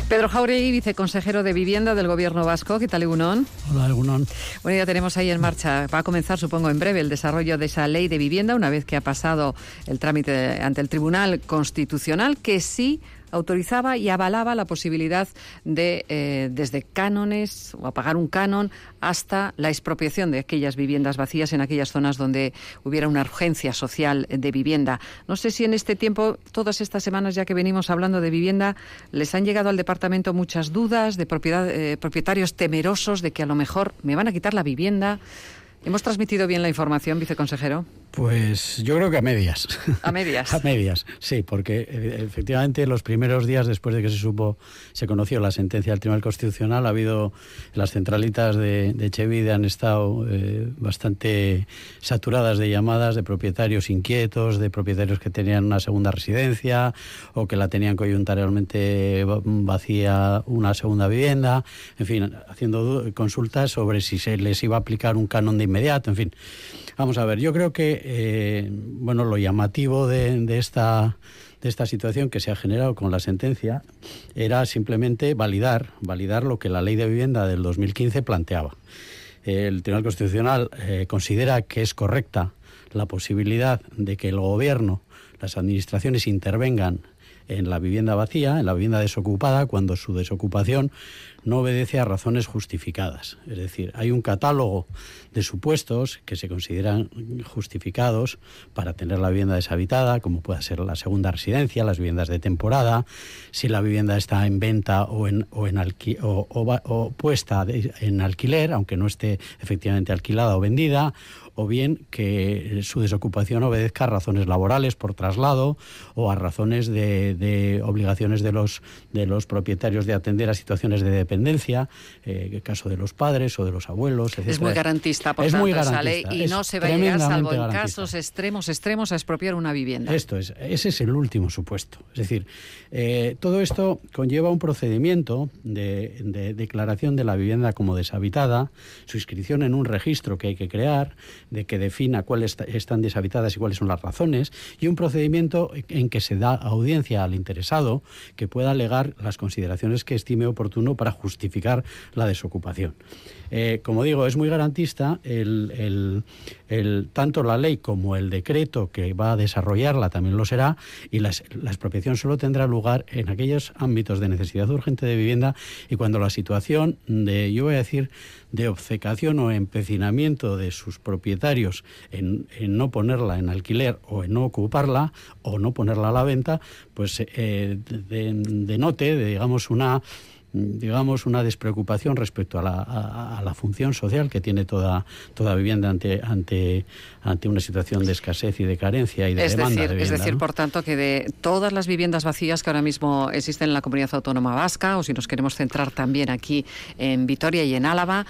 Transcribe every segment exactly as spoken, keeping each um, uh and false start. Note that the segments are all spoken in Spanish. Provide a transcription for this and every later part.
Pedro Jauregui, viceconsejero de Vivienda del Gobierno vasco. ¿Qué tal, Egunon? Hola, Egunon. Bueno, ya tenemos ahí en marcha, va a comenzar, supongo, en breve el desarrollo de esa ley de vivienda, una vez que ha pasado el trámite ante el Tribunal Constitucional, que sí autorizaba y avalaba la posibilidad de, eh, desde cánones o a pagar un canon hasta la expropiación de aquellas viviendas vacías en aquellas zonas donde hubiera una urgencia social de vivienda. No sé si en este tiempo, todas estas semanas ya que venimos hablando de vivienda, les han llegado al departamento muchas dudas de propiedad, eh, propietarios temerosos de que a lo mejor me van a quitar la vivienda. ¿Hemos transmitido bien la información, viceconsejero? Pues yo creo que a medias. ¿A medias? A medias, sí, porque eh, efectivamente los primeros días después de que se supo, se conoció la sentencia del Tribunal Constitucional, ha habido, las centralitas de, de Etxebide han estado eh, bastante saturadas de llamadas de propietarios inquietos, de propietarios que tenían una segunda residencia o que la tenían coyunturalmente vacía una segunda vivienda, en fin, haciendo consultas sobre si se les iba a aplicar un canon de inmediato, en fin. Vamos a ver, yo creo que eh, bueno, lo llamativo de, de esta de esta situación que se ha generado con la sentencia era simplemente validar, validar lo que la Ley de Vivienda del dos mil quince planteaba. El Tribunal Constitucional eh, considera que es correcta la posibilidad de que el Gobierno, las administraciones intervengan en la vivienda vacía, en la vivienda desocupada, cuando su desocupación no obedece a razones justificadas. Es decir, hay un catálogo de supuestos que se consideran justificados para tener la vivienda deshabitada, como puede ser la segunda residencia, las viviendas de temporada, si la vivienda está en venta o en o en alqui, o, o, o puesta de, en alquiler, aunque no esté efectivamente alquilada o vendida, o bien que su desocupación obedezca a razones laborales por traslado o a razones de, de obligaciones de los de los propietarios de atender a situaciones de dependencia, eh, el caso de los padres o de los abuelos, etcétera. Es muy garantista, por es tanto, muy esa ley, garantista, y no se va a llegar, salvo en garantista. casos extremos, extremos, a expropiar una vivienda. Esto es, ese es el último supuesto. Es decir, eh, todo esto conlleva un procedimiento de, de declaración de la vivienda como deshabitada, su inscripción en un registro que hay que crear, de que defina cuáles están deshabitadas y cuáles son las razones, y un procedimiento en que se da audiencia al interesado que pueda alegar las consideraciones que estime oportuno para justificar la desocupación. Eh, como digo, es muy garantista el, el, el, tanto la ley como el decreto que va a desarrollarla también lo será, y la, la expropiación solo tendrá lugar en aquellos ámbitos de necesidad urgente de vivienda y cuando la situación de, yo voy a decir, de obcecación o empecinamiento de sus propietarios en, en no ponerla en alquiler o en no ocuparla o no ponerla a la venta, pues eh, denote, de, de, digamos, una digamos una despreocupación respecto a la, a, a la función social que tiene toda toda vivienda ante ante ante una situación de escasez y de carencia y de es demanda decir, de vivienda, es decir, ¿no? por tanto, que de todas las viviendas vacías que ahora mismo existen en la Comunidad Autónoma Vasca, o si nos queremos centrar también aquí en Vitoria y en Álava,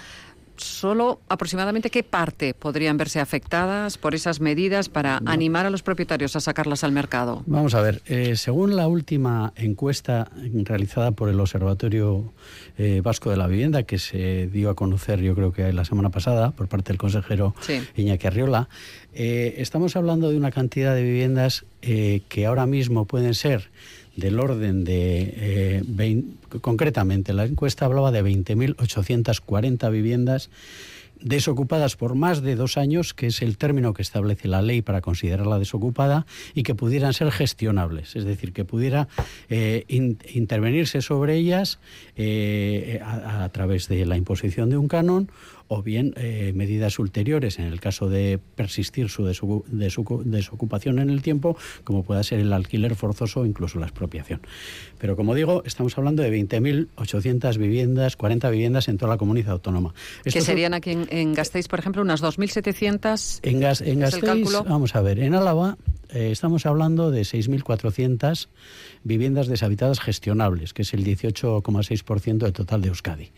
solo aproximadamente qué parte podrían verse afectadas por esas medidas para no. animar a los propietarios a sacarlas al mercado. Vamos a ver, eh, según la última encuesta realizada por el Observatorio eh, Vasco de la Vivienda, que se dio a conocer yo creo que la semana pasada por parte del consejero sí. Iñaki Arriola, eh, estamos hablando de una cantidad de viviendas eh, que ahora mismo pueden ser del orden de, eh, veinte, concretamente, la encuesta hablaba de veinte mil ochocientas cuarenta viviendas desocupadas por más de dos años, que es el término que establece la ley para considerarla desocupada, y que pudieran ser gestionables, es decir, que pudiera eh, in, intervenirse sobre ellas eh, a, a través de la imposición de un canon o bien eh, medidas ulteriores en el caso de persistir su desocu- desocu- desocupación en el tiempo, como pueda ser el alquiler forzoso o incluso la expropiación. Pero como digo, estamos hablando de veinte mil ochocientas viviendas, cuarenta viviendas en toda la comunidad autónoma. Que serían aquí en, en Gasteiz, por ejemplo, unas dos mil setecientas. En, Gas, en Gasteiz, vamos a ver, en Álava eh, estamos hablando de seis mil cuatrocientas viviendas deshabitadas gestionables, que es el dieciocho coma seis por ciento del total de Euskadi.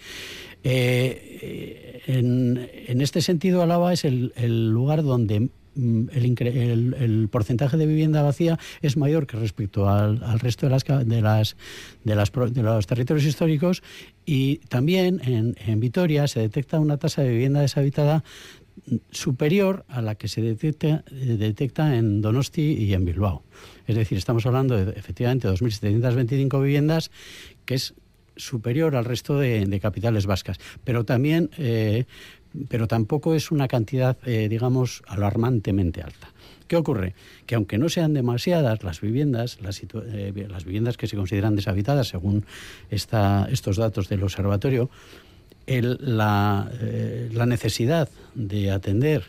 Eh, en, en este sentido, Álava es el, el lugar donde el, el, el porcentaje de vivienda vacía es mayor que respecto al, al resto de las de las de las de los territorios históricos, y también en, en Vitoria se detecta una tasa de vivienda deshabitada superior a la que se detecta, detecta en Donosti y en Bilbao. Es decir, estamos hablando de efectivamente dos mil setecientas veinticinco viviendas, que es superior al resto de, de capitales vascas, pero también, eh, pero tampoco es una cantidad, eh, digamos, alarmantemente alta. ¿Qué ocurre? Que aunque no sean demasiadas las viviendas, las, eh, las viviendas que se consideran deshabitadas, según esta, estos datos del observatorio, el, la, eh, la necesidad de atender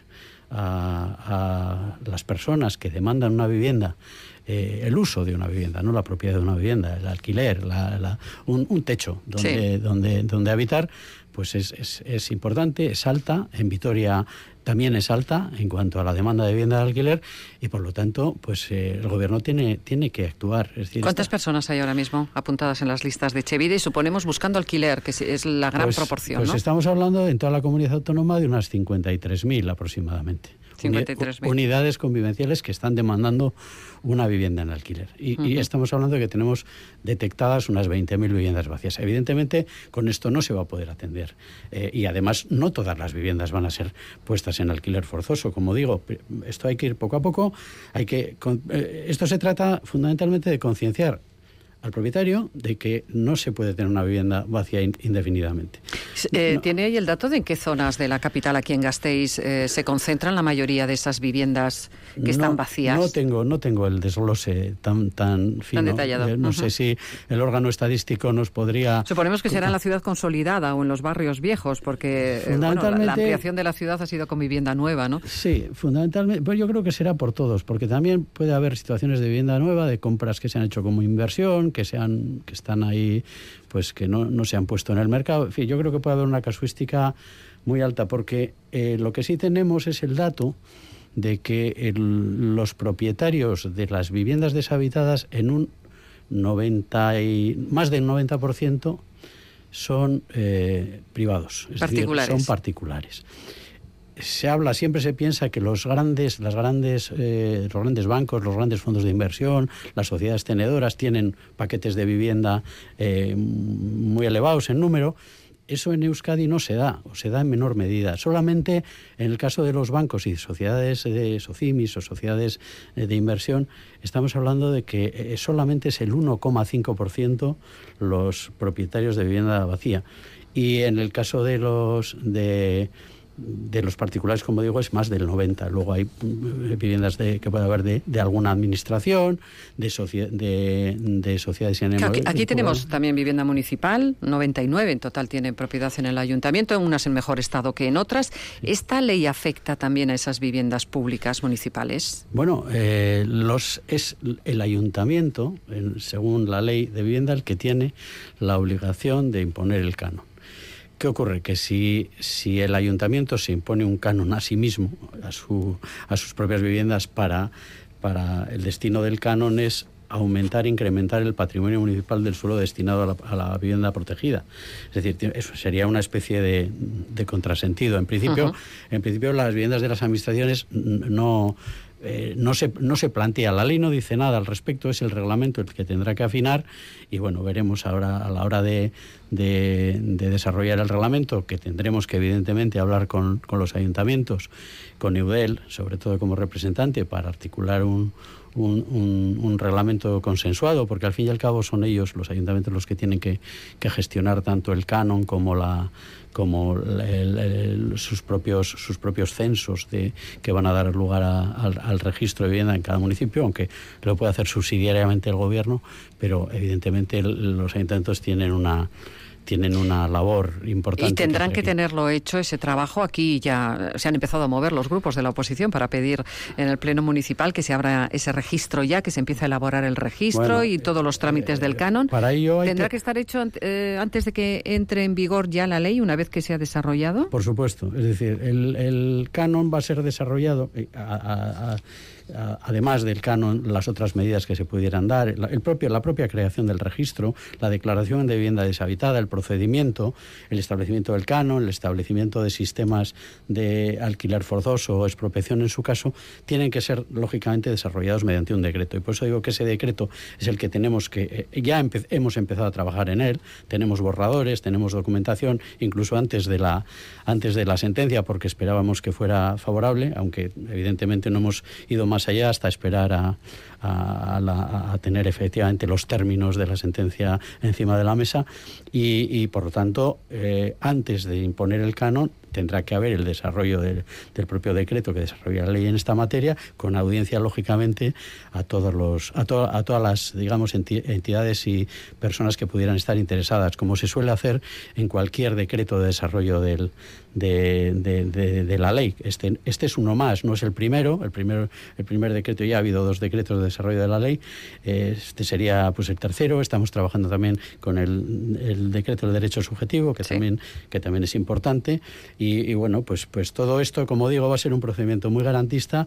a, a las personas que demandan una vivienda, eh, el uso de una vivienda, no la propiedad de una vivienda, el alquiler, la, la, un, un techo donde, sí. donde, donde habitar, pues es, es, es importante, es alta. En Vitoria también es alta en cuanto a la demanda de vivienda de alquiler y, por lo tanto, pues eh, el gobierno tiene, tiene que actuar. Es decir, ¿cuántas esta... personas hay ahora mismo apuntadas en las listas de Etxebide y suponemos buscando alquiler, que es la gran pues, proporción? Pues ¿no? estamos hablando en toda la comunidad autónoma de unas cincuenta y tres mil aproximadamente. cincuenta y tres mil. Unidades convivenciales que están demandando una vivienda en alquiler. Y, uh-huh. y estamos hablando de que tenemos detectadas unas veinte mil viviendas vacías. Evidentemente, con esto no se va a poder atender. Eh, y además, no todas las viviendas van a ser puestas en alquiler forzoso. Como digo, esto hay que ir poco a poco. Hay que, eh, esto se trata fundamentalmente de concienciar al propietario de que no se puede tener una vivienda vacía indefinidamente. Eh, no. ¿Tiene ahí el dato de en qué zonas de la capital aquí en Gasteiz eh, se concentran la mayoría de esas viviendas que no, están vacías? No tengo, no tengo el desglose tan, tan fino. Tan detallado. Eh, no uh-huh. sé si el órgano estadístico nos podría... Suponemos que será en la ciudad consolidada o en los barrios viejos, porque eh, bueno, la, la ampliación de la ciudad ha sido con vivienda nueva, ¿no? Sí, fundamentalmente. Pues yo creo que será por todos, porque también puede haber situaciones de vivienda nueva, de compras que se han hecho como inversión, que se han, que están ahí, pues que no, no se han puesto en el mercado. En fin, yo creo que puede haber una casuística muy alta, porque eh, lo que sí tenemos es el dato de que el, los propietarios de las viviendas deshabitadas en un noventa y más del noventa por ciento son eh, privados, es particulares. decir, son particulares. Se habla, siempre se piensa que los grandes, las grandes, eh, los grandes bancos, los grandes fondos de inversión, las sociedades tenedoras tienen paquetes de vivienda eh, muy elevados en número. Eso en Euskadi no se da, o se da en menor medida. Solamente en el caso de los bancos y sociedades de SOCIMIS o sociedades de inversión, estamos hablando de que solamente es el uno coma cinco por ciento los propietarios de vivienda vacía. Y en el caso de los de de los particulares, como digo, es más del noventa. Luego hay viviendas de, que puede haber de, de alguna administración, de, socia, de, de sociedades y claro, aquí, aquí tenemos también vivienda municipal, noventa y nueve en total tienen propiedad en el ayuntamiento, unas en mejor estado que en otras. Sí. ¿Esta ley afecta también a esas viviendas públicas municipales? Bueno, eh, los, es el ayuntamiento, en, según la ley de vivienda, el que tiene la obligación de imponer el canon. ¿Qué ocurre? Que si, si el ayuntamiento se impone un canon a sí mismo, a, su, a sus propias viviendas, para, para el destino del canon es aumentar, incrementar el patrimonio municipal del suelo destinado a la, a la vivienda protegida. Es decir, eso sería una especie de, de contrasentido. En principio, uh-huh. en principio, las viviendas de las administraciones no... Eh, no se no se plantea, la ley no dice nada al respecto, es el reglamento el que tendrá que afinar y bueno, veremos ahora a la hora de, de, de desarrollar el reglamento, que tendremos que evidentemente hablar con, con los ayuntamientos, con Eudel, sobre todo como representante, para articular un, un, un, un reglamento consensuado, porque al fin y al cabo son ellos, los ayuntamientos, los que tienen que, que gestionar tanto el canon como la como el, el, sus propios sus propios censos de, que van a dar lugar a, al, al registro de vivienda en cada municipio, aunque lo puede hacer subsidiariamente el gobierno, pero evidentemente el, los ayuntamientos tienen una tienen una labor importante. Y tendrán que, que tenerlo hecho ese trabajo. Aquí ya se han empezado a mover los grupos de la oposición para pedir en el Pleno Municipal que se abra ese registro ya, que se empiece a elaborar el registro bueno, y todos los trámites eh, del canon. Para ello hay ¿Tendrá que... que estar hecho eh, antes de que entre en vigor ya la ley, una vez que se ha desarrollado? Por supuesto. Es decir, el, el canon va a ser desarrollado a, a, a además del canon, las otras medidas que se pudieran dar, el propio, la propia creación del registro, la declaración de vivienda deshabitada, el procedimiento, el establecimiento del canon, el establecimiento de sistemas de alquiler forzoso o expropiación en su caso, tienen que ser lógicamente desarrollados mediante un decreto. Y por eso digo que ese decreto es el que tenemos que, ya empe- hemos empezado a trabajar en él, tenemos borradores, tenemos documentación, incluso antes de la, antes de la sentencia, porque esperábamos que fuera favorable, aunque evidentemente no hemos ido más allá hasta esperar a, a, a, la, a tener efectivamente los términos de la sentencia encima de la mesa y, y por lo tanto, eh, antes de imponer el canon, tendrá que haber el desarrollo del, del propio decreto que desarrolla la ley en esta materia, con audiencia, lógicamente, a todos los a, to, a todas las, digamos, enti, entidades y personas que pudieran estar interesadas, como se suele hacer en cualquier decreto de desarrollo del, de, de, de, de la ley. Este, este es uno más, no es el primero, el primer, el primer decreto, ya ha habido dos decretos de desarrollo de la ley, este sería pues el tercero. Estamos trabajando también con el, el decreto del derecho subjetivo, que, sí. también, que también es importante. Y, y bueno, pues, pues todo esto, como digo, va a ser un procedimiento muy garantista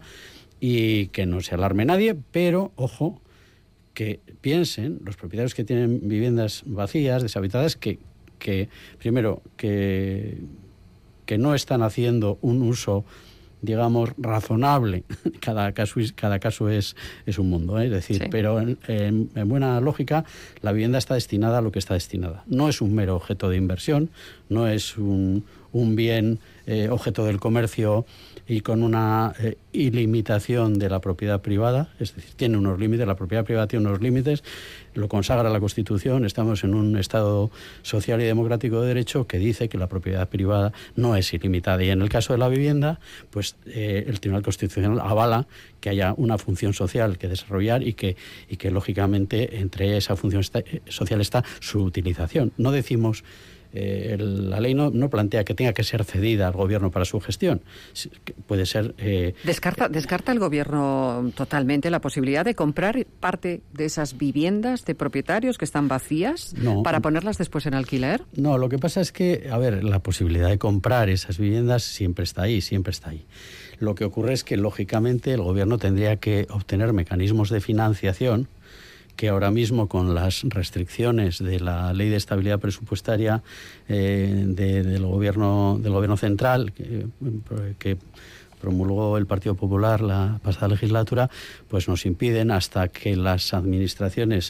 y que no se alarme nadie, pero, ojo, que piensen los propietarios que tienen viviendas vacías, deshabitadas, que, que primero, que, que no están haciendo un uso, digamos, razonable. Cada caso, cada caso es, es un mundo, ¿eh? Es decir, sí. pero en, en, en buena lógica, la vivienda está destinada a lo que está destinada. No es un mero objeto de inversión, no es un, un bien eh, objeto del comercio y con una eh, ilimitación de la propiedad privada, es decir, tiene unos límites, la propiedad privada tiene unos límites, lo consagra la Constitución, estamos en un Estado social y democrático de derecho que dice que la propiedad privada no es ilimitada. Y en el caso de la vivienda, pues eh, el Tribunal Constitucional avala que haya una función social que desarrollar y que, y que lógicamente, entre esa función está, social está su utilización. No decimos... Eh, el, la ley no, no plantea que tenga que ser cedida al gobierno para su gestión. Puede ser... Eh, ¿Descarta, ¿Descarta el gobierno totalmente la posibilidad de comprar parte de esas viviendas de propietarios que están vacías no, para ponerlas después en alquiler? No, lo que pasa es que, a ver, la posibilidad de comprar esas viviendas siempre está ahí, siempre está ahí. Lo que ocurre es que, lógicamente, el gobierno tendría que obtener mecanismos de financiación que ahora mismo, con las restricciones de la Ley de Estabilidad Presupuestaria eh, de, del gobierno del gobierno central, que, que promulgó el Partido Popular la pasada legislatura, pues nos impiden, hasta que las administraciones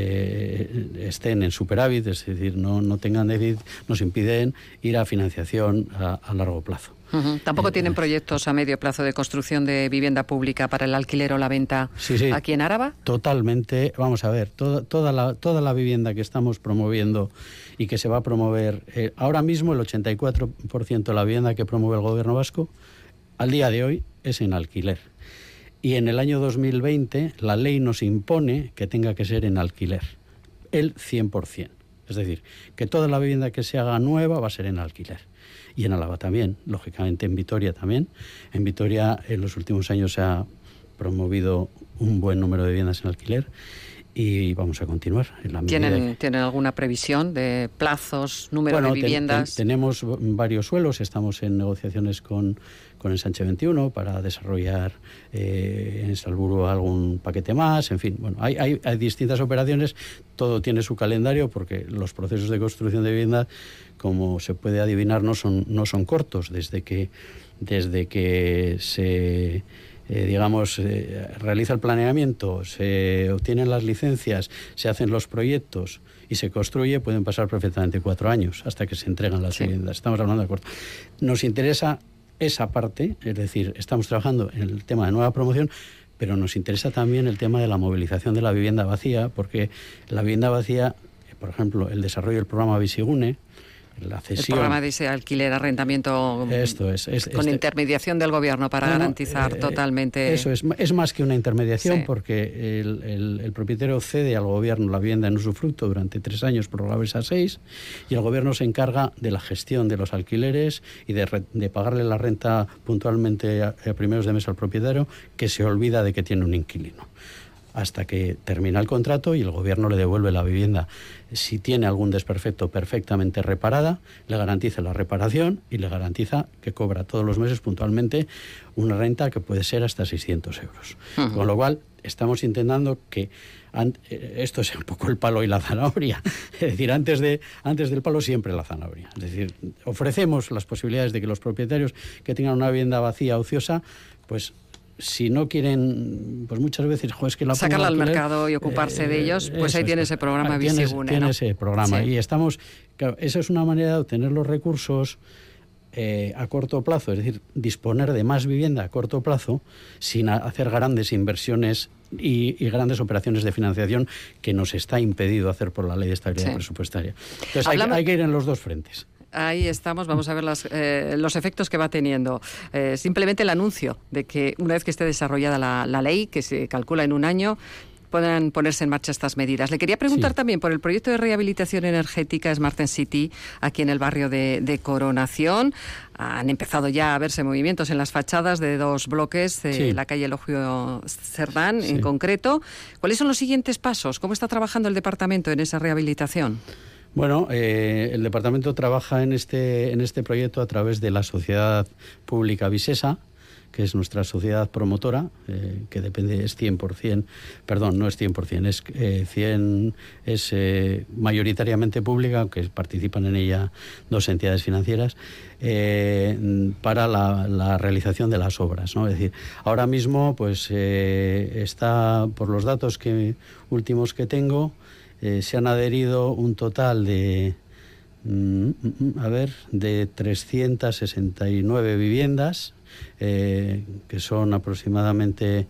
eh, estén en superávit, es decir, no, no tengan déficit, nos impiden ir a financiación a, a largo plazo. Uh-huh. ¿Tampoco eh, tienen proyectos a medio plazo de construcción de vivienda pública para el alquiler o la venta sí, sí, aquí en Áraba? Totalmente. Vamos a ver, toda, toda, la, toda la vivienda que estamos promoviendo y que se va a promover, eh, ahora mismo el ochenta y cuatro por ciento de la vivienda que promueve el gobierno vasco, al día de hoy, es en alquiler. Y en el año dos mil veinte la ley nos impone que tenga que ser en alquiler, el cien por ciento. Es decir, que toda la vivienda que se haga nueva va a ser en alquiler. Y en Álava también, lógicamente en Vitoria también. En Vitoria en los últimos años se ha promovido un buen número de viviendas en alquiler y vamos a continuar. En la ¿Tienen, que... ¿Tienen alguna previsión de plazos, número bueno, de viviendas? Ten, ten, tenemos varios suelos, estamos en negociaciones con, con el Sánchez veintiuno para desarrollar eh, en Salburgo algún paquete más, en fin, bueno, hay, hay, hay distintas operaciones, todo tiene su calendario porque los procesos de construcción de vivienda, como se puede adivinar, no son, no son cortos, desde que, desde que se... Eh, digamos, eh, realiza el planeamiento, se obtienen las licencias, se hacen los proyectos y se construye, pueden pasar perfectamente cuatro años hasta que se entregan las sí. viviendas. Estamos hablando de corto. Nos interesa esa parte, es decir, estamos trabajando en el tema de nueva promoción, pero nos interesa también el tema de la movilización de la vivienda vacía, porque la vivienda vacía, por ejemplo, el desarrollo del programa Bizigune, la cesión. El programa de ese alquiler, arrendamiento Esto es, es, con este, intermediación del gobierno para no, garantizar eh, totalmente... Eso es, es más que una intermediación sí. porque el, el, el propietario cede al gobierno la vivienda en usufructo durante tres años, prorrogables a seis, y el gobierno se encarga de la gestión de los alquileres y de, de pagarle la renta puntualmente a, a primeros de mes al propietario, que se olvida de que tiene un inquilino, hasta que termina el contrato y el gobierno le devuelve la vivienda. Si tiene algún desperfecto perfectamente reparada, le garantiza la reparación y le garantiza que cobra todos los meses puntualmente una renta que puede ser hasta seiscientos euros. Uh-huh. Con lo cual, estamos intentando que esto sea un poco el palo y la zanahoria. Es decir, antes, de, antes del palo siempre la zanahoria. Es decir, ofrecemos las posibilidades de que los propietarios que tengan una vivienda vacía, ociosa, pues... si no quieren, pues muchas veces, jo, es que la sacarla al mercado y ocuparse eh, de ellos, pues ahí tiene ese programa Bizigune, tiene ¿no? ese programa sí. y estamos, claro, esa es una manera de obtener los recursos eh, a corto plazo, es decir, disponer de más vivienda a corto plazo sin hacer grandes inversiones y, y grandes operaciones de financiación que nos está impedido hacer por la Ley de Estabilidad sí. Presupuestaria. Entonces hay, hay que ir en los dos frentes. Ahí estamos, vamos a ver las, eh, los efectos que va teniendo. Eh, simplemente el anuncio de que una vez que esté desarrollada la, la ley, que se calcula en un año, puedan ponerse en marcha estas medidas. Le quería preguntar sí. también por el proyecto de rehabilitación energética Smart City aquí en el barrio de, de Coronación. Han empezado ya a verse movimientos en las fachadas de dos bloques, eh, sí. la calle Elogio Cerdán sí. en concreto. ¿Cuáles son los siguientes pasos? ¿Cómo está trabajando el departamento en esa rehabilitación? Bueno, eh, el departamento trabaja en este, en este proyecto a través de la Sociedad Pública Visesa, que es nuestra sociedad promotora, eh, que depende, es cien por ciento, perdón, no es cien por ciento, es, eh, cien, es eh, mayoritariamente pública, aunque participan en ella dos entidades financieras, eh, para la, la realización de las obras, ¿no? Es decir, ahora mismo pues eh, está, por los datos que últimos que tengo, eh, se han adherido un total de... a ver, de trescientas sesenta y nueve viviendas, eh, que son aproximadamente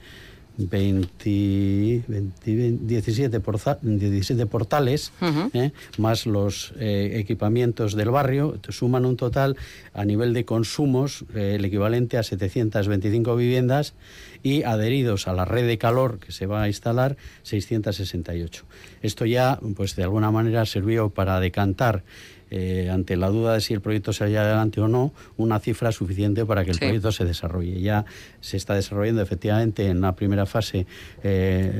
veinte, veinte, diecisiete, porza, diecisiete portales, uh-huh. eh, más los eh, equipamientos del barrio, suman un total a nivel de consumos eh, el equivalente a setecientas veinticinco viviendas, y adheridos a la red de calor que se va a instalar seiscientas sesenta y ocho. Esto ya, pues de alguna manera sirvió para decantar, Eh, ante la duda de si el proyecto saldría adelante o no, una cifra suficiente para que el sí. proyecto se desarrolle. Ya se está desarrollando efectivamente en la primera fase, eh,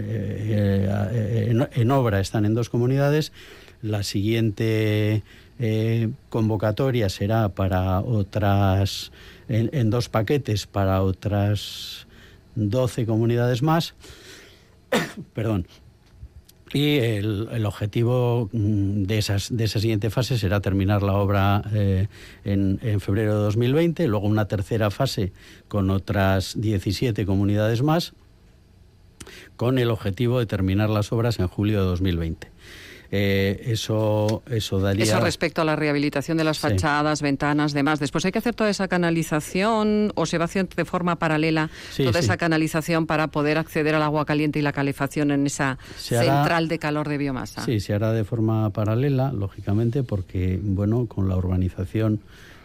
eh, en, en obra están en dos comunidades. La siguiente eh, convocatoria será para otras, en, en dos paquetes para otras doce comunidades más. Perdón. Y el, el objetivo de, esas, de esa siguiente fase será terminar la obra eh, en, en febrero de dos mil veinte, luego una tercera fase con otras diecisiete comunidades más, con el objetivo de terminar las obras en julio de dos mil veinte. Eh, eso, eso daría... Eso respecto a la rehabilitación de las fachadas, sí. ventanas, demás. Después hay que hacer toda esa canalización, o se va a hacer de forma paralela sí, toda sí. esa canalización para poder acceder al agua caliente y la calefacción en esa se central hará, de calor de biomasa. Sí, se hará de forma paralela, lógicamente, porque, bueno, con la urbanización...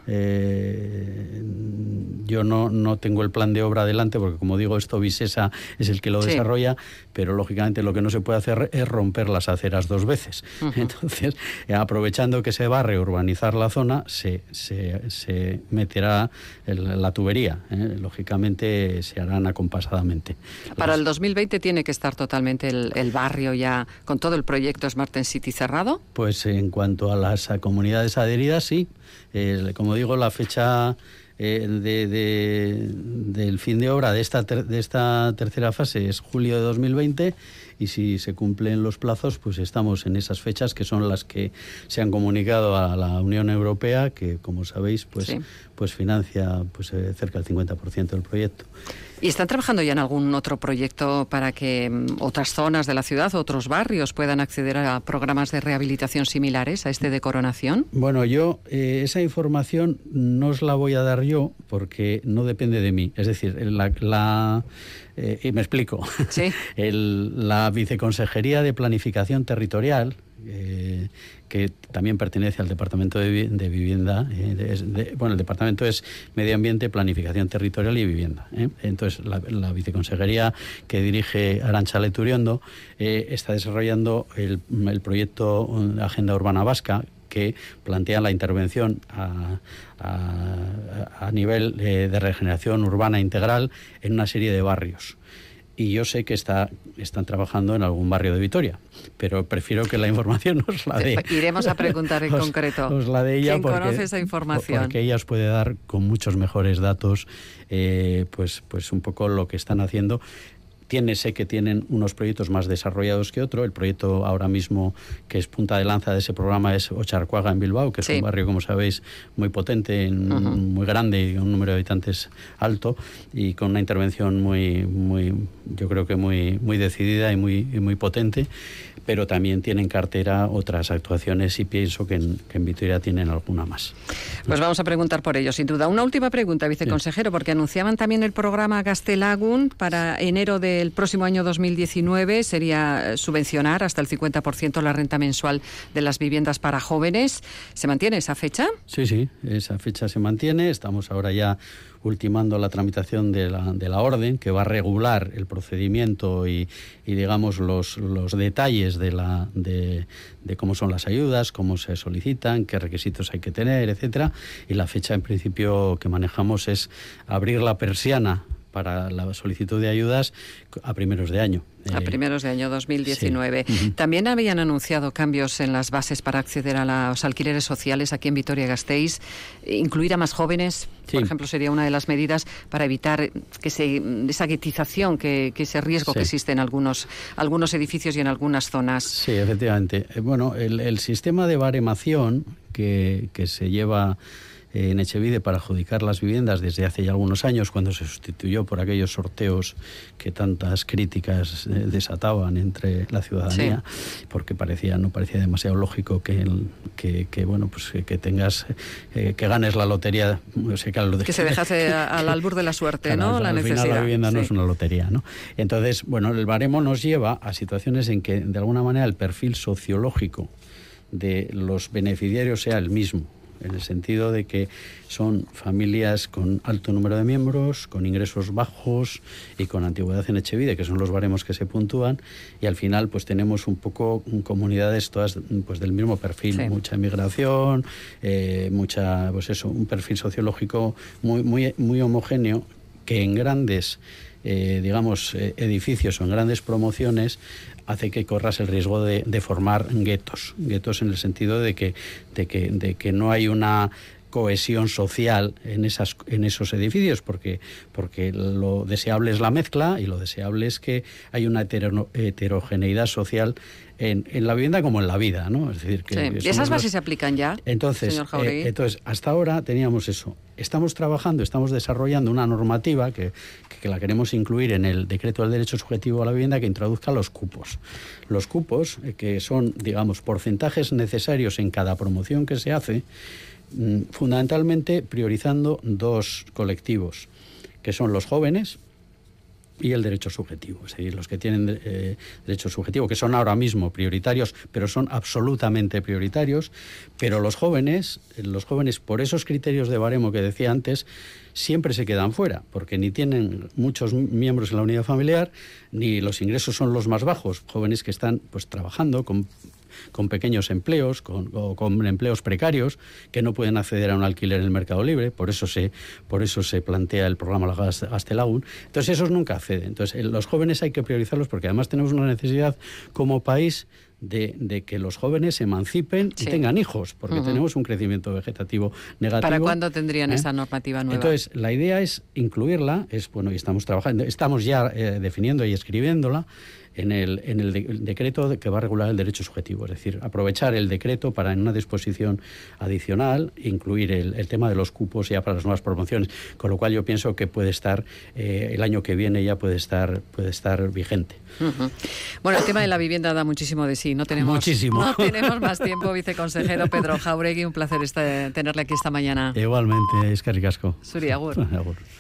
Eh, yo no, no tengo el plan de obra adelante porque, como digo, esto Visesa es el que lo sí. desarrolla, pero lógicamente lo que no se puede hacer es romper las aceras dos veces. Uh-huh. Entonces, eh, aprovechando que se va a reurbanizar la zona, se, se, se meterá el, la tubería. ¿eh? Lógicamente se harán acompasadamente. Para las... el dos mil veinte tiene que estar totalmente el, el barrio ya con todo el proyecto Smart City cerrado. Pues en cuanto a las a comunidades adheridas, sí. Eh, como digo, la fecha eh, de, de, del fin de obra de esta, ter, de esta tercera fase es julio de dos mil veinte, y si se cumplen los plazos, pues estamos en esas fechas que son las que se han comunicado a la Unión Europea, que, como sabéis, pues, sí. pues financia pues, eh, cerca del cincuenta por ciento del proyecto. ¿Y están trabajando ya en algún otro proyecto para que um, otras zonas de la ciudad, otros barrios, puedan acceder a programas de rehabilitación similares a este de Coronación? Bueno, yo eh, esa información no os la voy a dar yo porque no depende de mí. Es decir, la... la eh, y me explico. ¿Sí? El, la Viceconsejería de Planificación Territorial, eh, que también pertenece al Departamento de, de Vivienda, eh, de, de, bueno, el departamento es Medio Ambiente, Planificación Territorial y Vivienda. ¿eh? Entonces, la, la Viceconsejería que dirige Arantxa Leturiondo eh, está desarrollando el, el proyecto Agenda Urbana Vasca, que plantea la intervención a, a, a nivel eh, de regeneración urbana integral en una serie de barrios. Y yo sé que está, están trabajando en algún barrio de Vitoria, pero prefiero que la información os la dé. Iremos a preguntar en os, concreto. Os la dé ella. ¿Quién porque, conoce esa información? Porque ella os puede dar con muchos mejores datos, eh, pues, pues un poco lo que están haciendo. Tiene, sé que tienen unos proyectos más desarrollados que otro. El proyecto ahora mismo que es punta de lanza de ese programa es Ocharcuaga en Bilbao, que es sí. un barrio, como sabéis, muy potente, en, uh-huh. muy grande y un número de habitantes alto, y con una intervención muy, muy yo creo que muy, muy decidida y muy, y muy potente. Pero también tienen en cartera otras actuaciones y pienso que en, que en Vitoria tienen alguna más. Pues vamos a preguntar por ello, sin duda. Una última pregunta, viceconsejero, porque anunciaban también el programa Gaztelagun para enero de el próximo año dos mil diecinueve sería subvencionar hasta el cincuenta por ciento la renta mensual de las viviendas para jóvenes. ¿Se mantiene esa fecha? Sí, sí, esa fecha se mantiene. Estamos ahora ya ultimando la tramitación de la, de la orden que va a regular el procedimiento y, y digamos, los, los detalles de, la, de, de cómo son las ayudas, cómo se solicitan, qué requisitos hay que tener, etcétera. Y la fecha, en principio, que manejamos es abrir la persiana para la solicitud de ayudas a primeros de año. A primeros de año dos mil diecinueve. Sí. También habían anunciado cambios en las bases para acceder a los alquileres sociales aquí en Vitoria-Gasteiz. Incluir a más jóvenes, sí. Por ejemplo, sería una de las medidas para evitar que se, esa guetización, que, que ese riesgo sí. que existe en algunos, algunos edificios y en algunas zonas. Sí, efectivamente. Bueno, el, el sistema de baremación que, que se lleva en Etxebide para adjudicar las viviendas desde hace ya algunos años, cuando se sustituyó por aquellos sorteos que tantas críticas eh, desataban entre la ciudadanía, sí. porque parecía no parecía demasiado lógico que el, que, que bueno pues que, que tengas eh, que ganes la lotería, o sea, que, lo de, que se dejase al albur de la suerte, claro, ¿no? Al, la al necesidad. Final la vivienda sí. no es una lotería, ¿no? Entonces, bueno, el baremo nos lleva a situaciones en que de alguna manera el perfil sociológico de los beneficiarios sea el mismo, en el sentido de que son familias con alto número de miembros, con ingresos bajos y con antigüedad en Etxebide, que son los baremos que se puntúan, y al final pues tenemos un poco comunidades todas pues del mismo perfil, sí. mucha inmigración, eh, mucha pues eso, un perfil sociológico muy muy muy homogéneo, que en grandes eh, digamos eh, edificios o en grandes promociones hace que corras el riesgo de, de formar guetos, guetos en el sentido de que, de que, de que no hay una cohesión social en esas en esos edificios, porque porque lo deseable es la mezcla y lo deseable es que hay una hetero, heterogeneidad social en, en la vivienda como en la vida, ¿no? Es decir, que sí. ¿Y esas bases los... se aplican ya, entonces, señor Jauregui? Eh, entonces, hasta ahora teníamos eso. Estamos trabajando, estamos desarrollando una normativa que, que la queremos incluir en el decreto del derecho subjetivo a la vivienda, que introduzca los cupos. Los cupos, eh, que son, digamos, porcentajes necesarios en cada promoción que se hace, fundamentalmente priorizando dos colectivos, que son los jóvenes y el derecho subjetivo, es decir, los que tienen eh, derecho subjetivo, que son ahora mismo prioritarios, pero son absolutamente prioritarios, pero los jóvenes, los jóvenes por esos criterios de baremo que decía antes, siempre se quedan fuera, porque ni tienen muchos miembros en la unidad familiar, ni los ingresos son los más bajos, jóvenes que están pues trabajando con con pequeños empleos, con, o con empleos precarios, que no pueden acceder a un alquiler en el mercado libre, por eso se, por eso se plantea el programa Gaztelagun. Entonces esos nunca acceden. Entonces los jóvenes hay que priorizarlos, porque además tenemos una necesidad como país de, de que los jóvenes se emancipen sí. y tengan hijos, porque uh-huh. tenemos un crecimiento vegetativo negativo. ¿Para cuándo tendrían ¿Eh? esa normativa nueva? Entonces la idea es incluirla, es bueno, y estamos trabajando, estamos ya eh, definiendo y escribiéndola en el, en el, de, el decreto que va a regular el derecho subjetivo, es decir, aprovechar el decreto para en una disposición adicional incluir el, el tema de los cupos ya para las nuevas promociones, con lo cual yo pienso que puede estar eh, el año que viene ya puede estar puede estar vigente. Uh-huh. Bueno, el tema de la vivienda da muchísimo de sí, no tenemos muchísimo. No tenemos más tiempo, viceconsejero Pedro Jauregui, un placer este, tenerle aquí esta mañana. Igualmente, eskerrik asko. Zuri, agur. Agur.